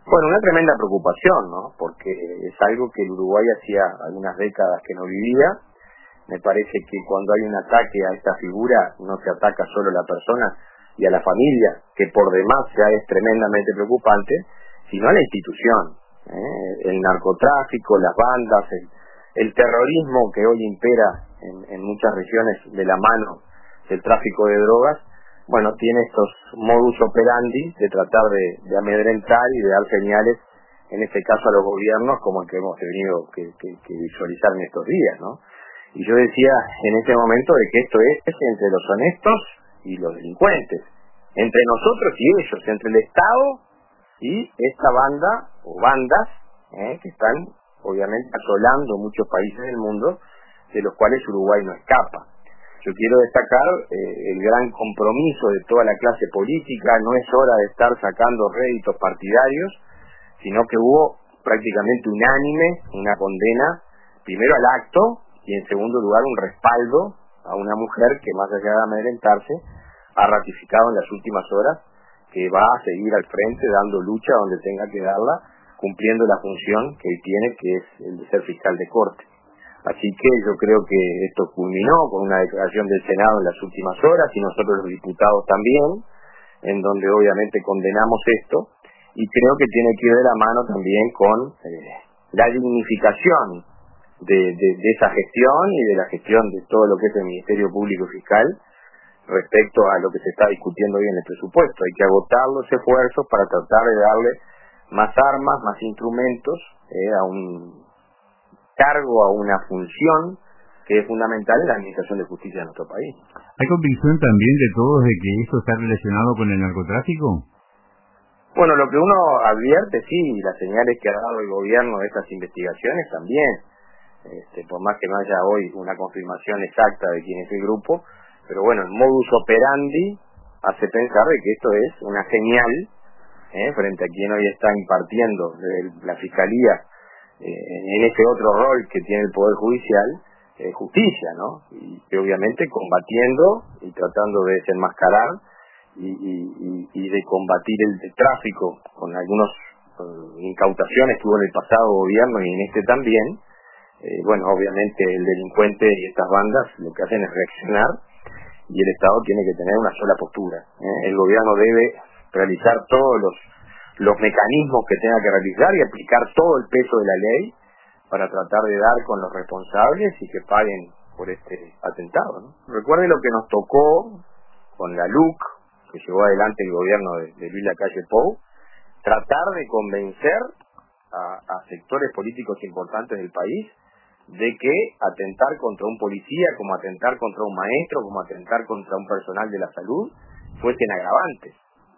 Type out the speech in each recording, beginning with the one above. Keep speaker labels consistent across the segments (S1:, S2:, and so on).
S1: Bueno, una tremenda preocupación, ¿no? Porque es algo que el Uruguay hacía algunas décadas que no vivía. Me parece que cuando hay un ataque a esta figura, no se ataca solo a la persona y a la familia, que por demás ya es tremendamente preocupante, sino a la institución. El narcotráfico, las bandas, el terrorismo que hoy impera en muchas regiones de la mano del tráfico de drogas, bueno, tiene estos modus operandi de tratar de amedrentar y de dar señales, en este caso a los gobiernos, como el que hemos tenido que visualizar en estos días, ¿no? Y yo decía en ese momento de que esto es entre los honestos y los delincuentes, entre nosotros y ellos, entre el Estado y esta banda o bandas que están obviamente asolando muchos países del mundo, de los cuales Uruguay no escapa. Yo quiero destacar el gran compromiso de toda la clase política. No es hora de estar sacando réditos partidarios, sino que hubo prácticamente unánime una condena, primero al acto, y en segundo lugar un respaldo a una mujer que, más allá de amedrentarse, ha ratificado en las últimas horas que va a seguir al frente dando lucha donde tenga que darla, cumpliendo la función que él tiene, que es el de ser fiscal de corte. Así que yo creo que esto culminó con una declaración del Senado en las últimas horas, y nosotros los diputados también, en donde obviamente condenamos esto, y creo que tiene que ir de la mano también con la dignificación de esa gestión y de la gestión de todo lo que es el Ministerio Público Fiscal respecto a lo que se está discutiendo hoy en el presupuesto. Hay que agotar los esfuerzos para tratar de darle más armas, más instrumentos a un cargo, a una función que es fundamental en la administración de justicia de nuestro país.
S2: ¿Hay convicción también de todos de que esto está relacionado con el narcotráfico?
S1: Bueno, lo que uno advierte, sí, las señales que ha dado el gobierno de estas investigaciones también, por más que no haya hoy una confirmación exacta de quién es el grupo, pero bueno, el modus operandi hace pensar de que esto es una señal frente a quien hoy está impartiendo la Fiscalía en ese otro rol que tiene el Poder Judicial, justicia, ¿no? Y que obviamente combatiendo y tratando de desenmascarar y de combatir el tráfico con algunas incautaciones que hubo en el pasado gobierno y en este también. Bueno, obviamente el delincuente y estas bandas lo que hacen es reaccionar, y el Estado tiene que tener una sola postura. El gobierno debe realizar todos los mecanismos que tenga que realizar y aplicar todo el peso de la ley para tratar de dar con los responsables y que paguen por este atentado, ¿no? Recuerden lo que nos tocó con la LUC, que llevó adelante el gobierno de Luis Lacalle Pou, tratar de convencer a sectores políticos importantes del país de que atentar contra un policía, como atentar contra un maestro, como atentar contra un personal de la salud, fuesen agravantes.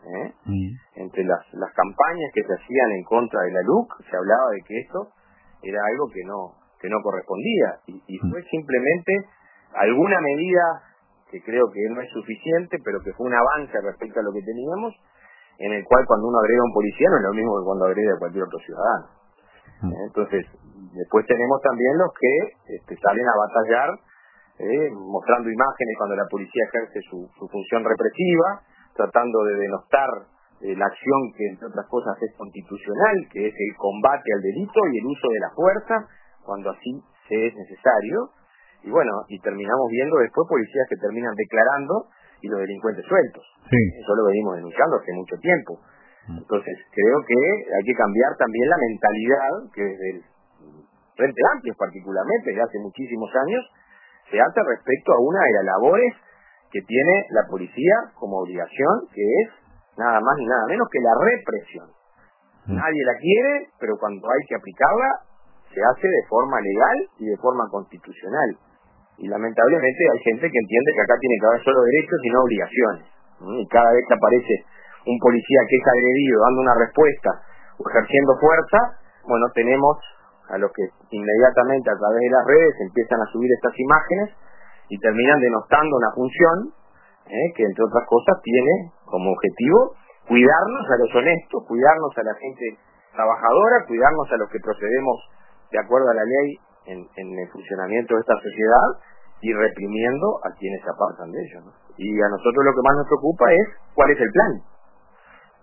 S1: Entre las campañas que se hacían en contra de la LUC, se hablaba de que esto era algo que no correspondía, y fue simplemente alguna medida que creo que no es suficiente, pero que fue un avance respecto a lo que teníamos, en el cual cuando uno agrega a un policía no es lo mismo que cuando agrega a cualquier otro ciudadano. Entonces, después tenemos también los que salen a batallar, mostrando imágenes cuando la policía ejerce su función represiva, tratando de denostar la acción que, entre otras cosas, es constitucional, que es el combate al delito y el uso de la fuerza, cuando así se es necesario. Y bueno, y terminamos viendo después policías que terminan declarando y los delincuentes sueltos.
S2: Sí.
S1: Eso lo venimos denunciando hace mucho tiempo. Entonces, creo que hay que cambiar también la mentalidad que desde el Frente Amplio, particularmente, desde hace muchísimos años, se hace respecto a una de las labores que tiene la policía como obligación, que es nada más ni nada menos que la represión. Nadie la quiere, pero cuando hay que aplicarla, se hace de forma legal y de forma constitucional. Y lamentablemente hay gente que entiende que acá tiene que haber solo derechos y no obligaciones. Y cada vez que aparece un policía que es agredido dando una respuesta o ejerciendo fuerza, bueno, tenemos a los que inmediatamente a través de las redes empiezan a subir estas imágenes y terminan denostando una función que, entre otras cosas, tiene como objetivo cuidarnos a los honestos, cuidarnos a la gente trabajadora, cuidarnos a los que procedemos de acuerdo a la ley en el funcionamiento de esta sociedad, y reprimiendo a quienes se apartan de ellos, ¿no? Y a nosotros lo que más nos preocupa es cuál es el plan.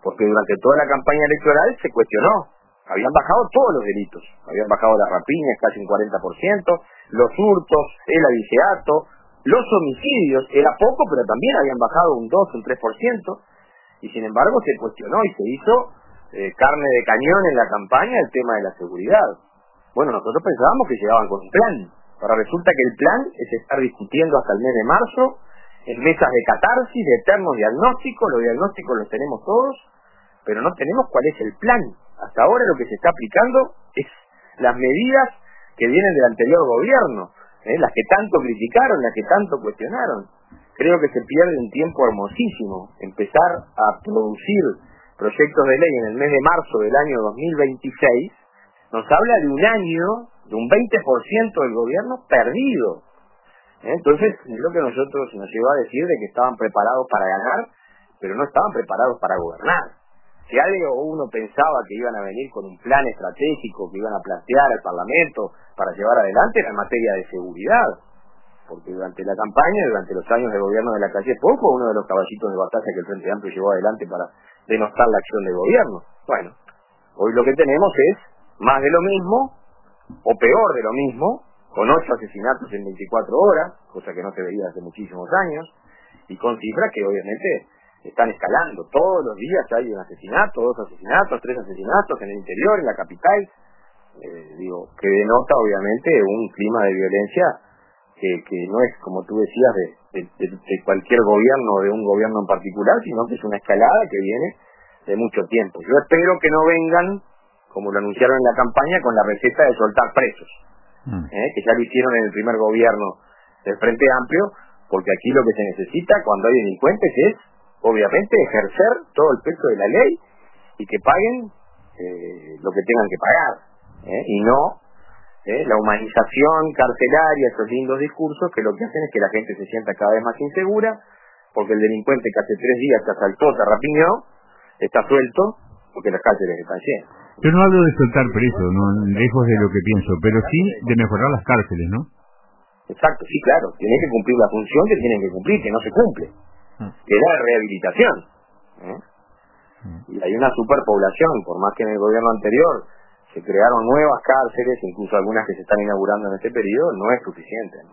S1: porque durante toda la campaña electoral se cuestionó. Habían bajado todos los delitos, habían bajado las rapiñas casi un 40%, los hurtos, el aviceato, los homicidios, era poco, pero también habían bajado un 2, un 3%, y sin embargo se cuestionó y se hizo carne de cañón en la campaña el tema de la seguridad. Bueno, nosotros pensábamos que llegaban con un plan. Ahora resulta que el plan es estar discutiendo hasta el mes de marzo, en mesas de catarsis, de eternos diagnósticos, los diagnósticos los tenemos todos, pero no tenemos cuál es el plan. Hasta ahora lo que se está aplicando es las medidas que vienen del anterior gobierno, las que tanto criticaron, las que tanto cuestionaron. Creo que se pierde un tiempo hermosísimo empezar a producir proyectos de ley en el mes de marzo del año 2026, nos habla de un año, de un 20% del gobierno perdido. Entonces, es lo que nosotros nos llevó a decir de que estaban preparados para ganar, pero no estaban preparados para gobernar. Si algo uno pensaba que iban a venir con un plan estratégico que iban a plantear al Parlamento para llevar adelante era en materia de seguridad, porque durante la campaña, durante los años de gobierno de la calle Pou, fue uno de los caballitos de batalla que el Frente Amplio llevó adelante para denostar la acción del gobierno. Bueno, hoy lo que tenemos es más de lo mismo, o peor de lo mismo, con 8 asesinatos en 24 horas, cosa que no se veía hace muchísimos años, y con cifras que obviamente están escalando. Todos los días hay un asesinato, 2 asesinatos, 3 asesinatos en el interior, en la capital, que denota obviamente un clima de violencia que no es, como tú decías, de cualquier gobierno o de un gobierno en particular, sino que es una escalada que viene de mucho tiempo. Yo espero que no vengan, como lo anunciaron en la campaña, con la receta de soltar presos, que ya lo hicieron en el primer gobierno del Frente Amplio, porque aquí lo que se necesita cuando hay delincuentes es, obviamente, ejercer todo el peso de la ley y que paguen lo que tengan que pagar, y no la humanización carcelaria, esos lindos discursos que lo que hacen es que la gente se sienta cada vez más insegura, porque el delincuente que hace 3 días te asaltó, te rapiñó, está suelto, porque las cárceles están llenas.
S2: Yo no hablo de soltar presos, no, lejos de lo que pienso, pero sí de mejorar las cárceles, ¿no?
S1: Exacto, sí, claro, tienen que cumplir la función que tienen que cumplir, que no se cumple, que es la rehabilitación. Y hay una superpoblación, por más que en el gobierno anterior se crearon nuevas cárceles, incluso algunas que se están inaugurando en este periodo, no es suficiente, ¿no?